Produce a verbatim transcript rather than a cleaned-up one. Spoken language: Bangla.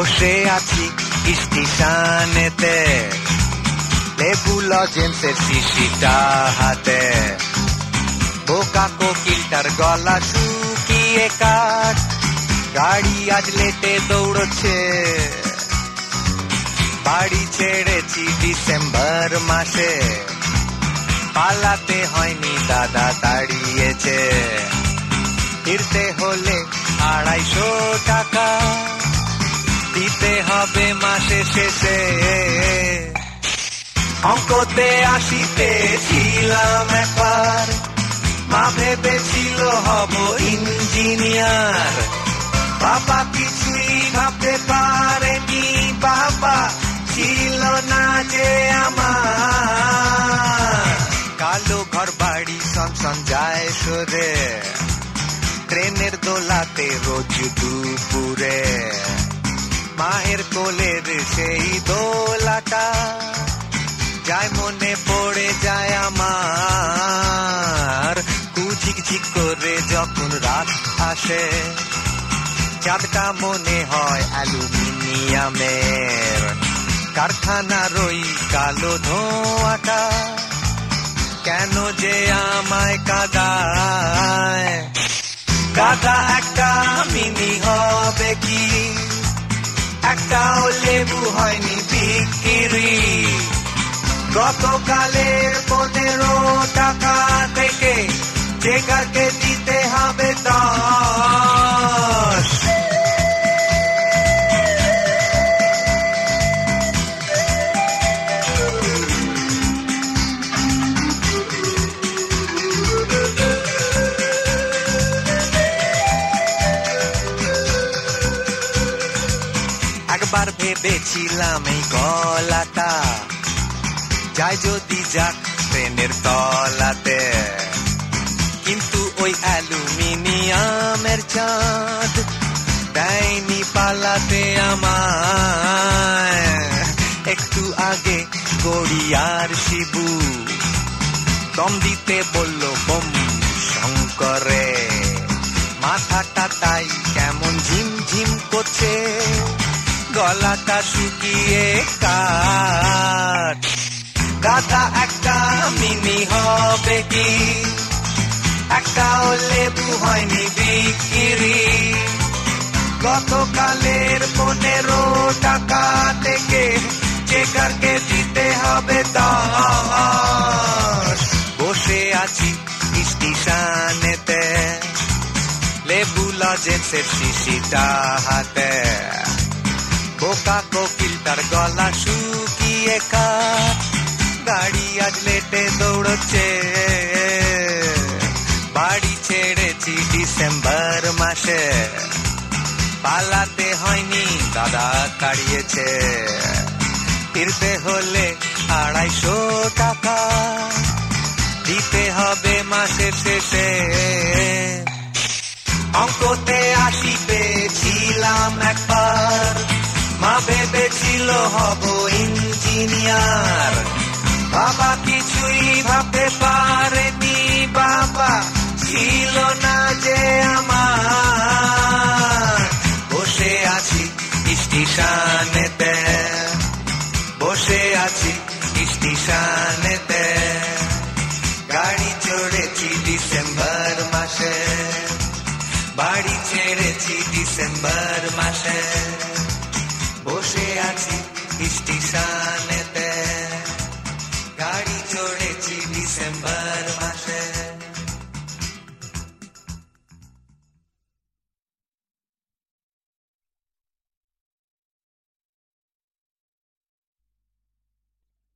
বসে আছি স্টেশনেতে, লেবু লজেন্সের শিশিটা হাতে, বোকা কোকিলটার গলা শুকিয়ে কাঠ, গাড়ি আজ লেটে দৌড়চ্ছে। বাড়ি ছেড়েছি ডিসেম্বর মাসে, পালাতে হয়নি দাদা তাড়িয়েছে। ফিরতে হলে আড়াইশো টাকা দিতে হবে মাসে শেষে। অঙ্কতে আশি পেয়েছিলাম একবার, মা ভেবেছিল হব ইঞ্জিনিয়ার। বাবা কিছুই ভাবতে পারেনি, বাবা ছিল না যে আমার। কালো ঘর বাড়ি সনসন যায় সরে, ট্রেনের দোলাতে রোজ দুপুরে। মায়ের কোলের সেই দোলাটা যায় মনে পড়ে যায় আমার। কুঝিকঝিক করে যখন রাত আসে, চাঁদটা মনে হয় অ্যালুমিনিয়ামের। কারখানার ওই কালো ধোঁয়াটা কেন যে আমায় কাঁদায়। দাদা একটা মিনি হবে কি, একটাও লেবু হয়নি বিক্রি। গতকালের পনেরো টাকা থেকে চেকারকে দিতে হবে দশ। একবার ভেবেছিলাম এই গলাটা যায় যদি যাক ট্রেনের তলাতে, কিন্তু ওই অ্যালুমিনিয়ামের চাঁদ দেয়নি পালাতে আমায়। একটু আগে গড়িয়ার শিবু দম দিতে বলল বোম শঙ্করে। মাথাটা তাই কেমন ঝিমঝিম করছে, গলাটা শুকিয়ে কাঠ। দাদা একটা মিনি হবে কি, একটাও লেবু হয়নি বিক্রি। গতকালের পনেরো টাকা থেকে চেকারকে দিতে হবে দশ। বসে আছি স্টেশনেতে, লেবু লজেন্সের শিশিটা হাতে, বোকা কোকিলটার গলা শুকিয়ে কাঠ, গাড়ি আজ লেটে দৌড়চ্ছে। বাড়ি ছেড়েছি ডিসেম্বর মাসে, পালাতে হয়নি দাদা তাড়িয়েছে। ফিরতে হলে আড়াইশো টাকা দিতে হবে মাসের শেষে। অঙ্কতে আশি পেয়েছিলাম একবার, মা ভেবেছিল হব ইঞ্জিনিয়ার। বাবা কিছুই ভাবতে পারেনি, বাবা ছিল না যে আমার। বসে আছি স্টেশনেতে, বসে আছি স্টেশনেতে, গাড়ি চড়েছি ডিসেম্বর মাসে, বাড়ি ছেড়েছি ডিসেম্বর মাসে। বসে আছি স্টেশনেতে, গাড়ি চড়েছি ডিসেম্বর মাসে।